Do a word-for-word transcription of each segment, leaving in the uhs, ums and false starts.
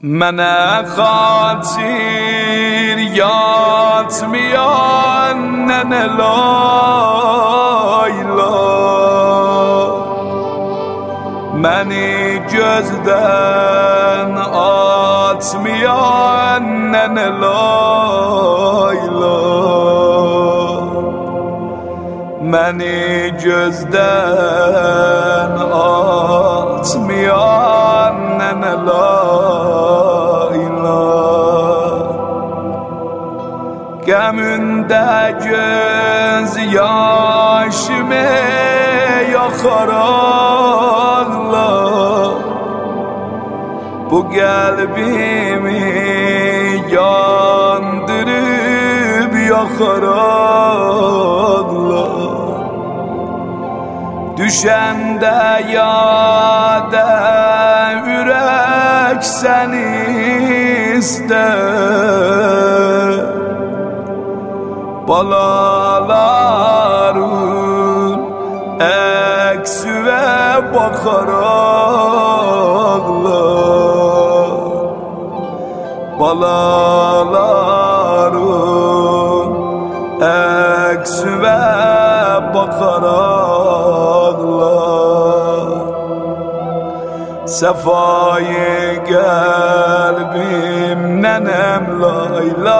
Mənə xatir yatmayan nənə Layla, məni gözdən atmayan nənə Layla, məni gözdən atmayan nənə Layla. Qəmündə göz yaşımı yaxar ağlar, bu qəlbimi yandırıb yaxar ağlar. Düşəndə yada ürək səni istər, balaların əksüvə baxar ağlar, balaların əksüvə baxar ağlar. Səfayı qəlbim nənəm Layla,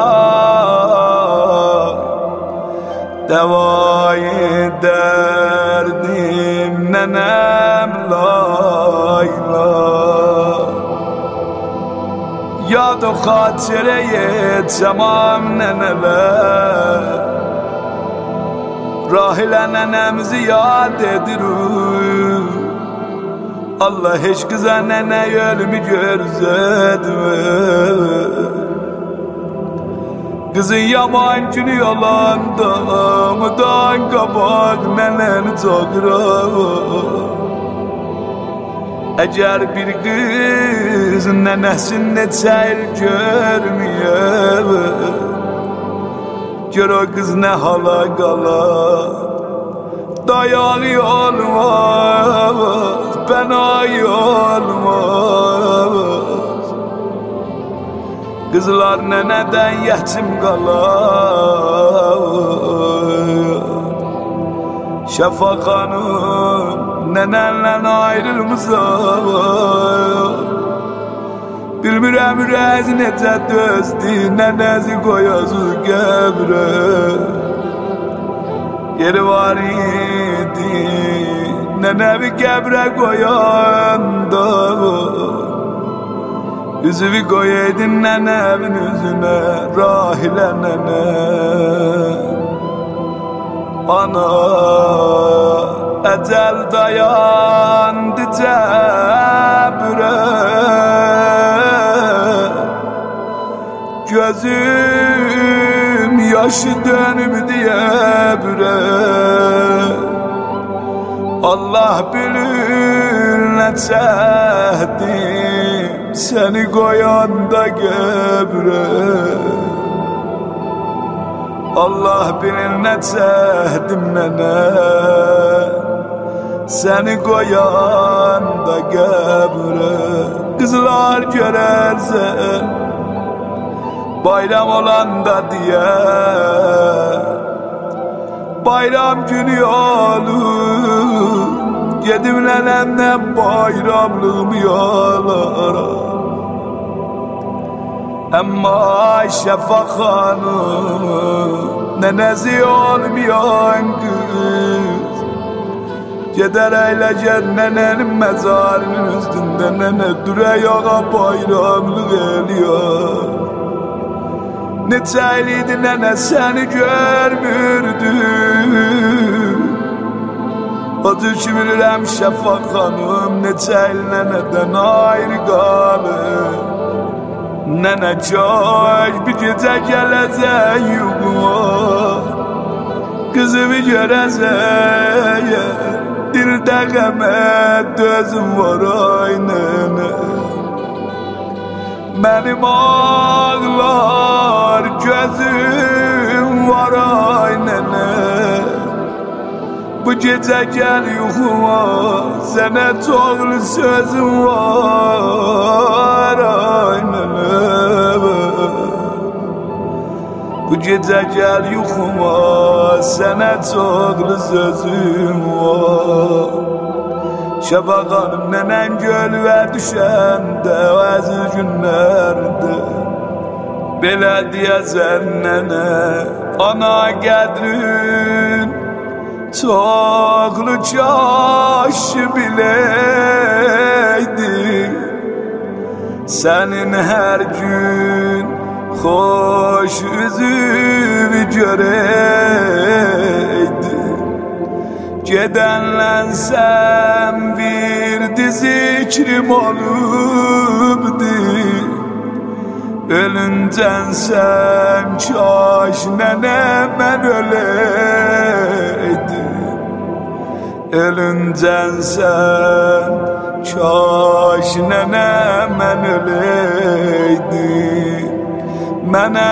dəvayı dərdim nənəm Layla. Yad o xatirəyə tamam nənələr, Rahilə nənəmizi yad edirik. Allah heç qıza nənə ölümü görsətmir. Qızın yaman günü yolanda, mıdan qabaq nənəni çağırar. Əgər bir qız nənəsini neçə il görməyər, gör o qız nə hala qalar. Dayağı olmaz, bənayı olmaz, qızlar nənədən yetim qalar. Şəfa xanım, nənənlə ayrılmısan, bilmirəm ürəz necə dözdü, nənəzi qoyasız qəbrə. Yeri var idi, nənəvi qəbrə qoyanda, üzüvi qoyaydın nənəvin üzünə, Rahilə nənə. Ana, əcəl dayandı cəbrə, gözüm yaşı dönübdü əbrə. Allah bilir nə çəkdim səni qoyanda qəbrə. Allah bilir nə çəkdim nənə səni qoyanda qəbrə. Qızlar görərsən bayram olanda diye, bayram günü olur, gedim nənəmdən bayramlığımı yalaram. Amma Şəfa xanım, nənəzi olmayan qız, gedər əyləgər nənənin məzarının üstündə, nənə durək ağa bayramlıq eləyər. Neçə iliydi nənə səni görmürdüm, acı ki bilirəm Şəfa xanım, neçə il nənədən ayrı qalır. Nənə çay bir gecə gələcək yuxuma, qızımı görəcək, dildə qəmə dözüm var ay nənə. Mənim ağlar gözüm var ay nənə, bu gecə gəl yuxuma, sənə çoxlu sözüm var ay. Bu gecə gəl yuxuma, sənə çoxlu sözüm var. Şəfaq xanım nənən gölvə düşəndə əziz günlərdə belə deyəsən nənə, ana qədrin çoxlu kaş biləydi. Sənin hər gün xoş üzünü görəydi. Gedənlənsəm bir zikrim olubdi. Ölüncənsən kaş nənə mən öləydim. Ölüncənsən kaş nənə mən öləydim. Mənə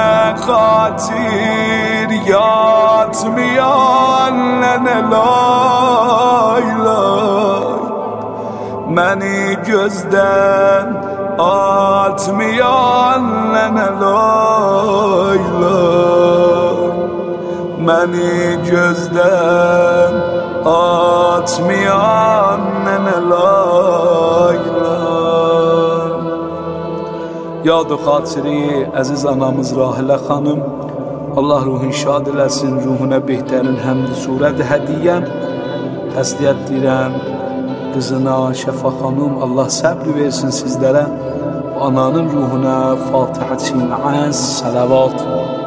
xatir yatmayan nənə lay lay. Məni gözdən atmayan nənə lay lay. Məni gözdən atmayan nənə lay lay. Yad-ı xatiri əziz anamız Rahilə xanım, Allah ruhun şad eləsin, ruhuna behtərin həmd surət hədiyyəm. Təsliyyət deyirəm qızına Şəfaq xanım, Allah səbr versin sizlərə. Ananın ruhuna Fatihə-i Mə'əz, salavat.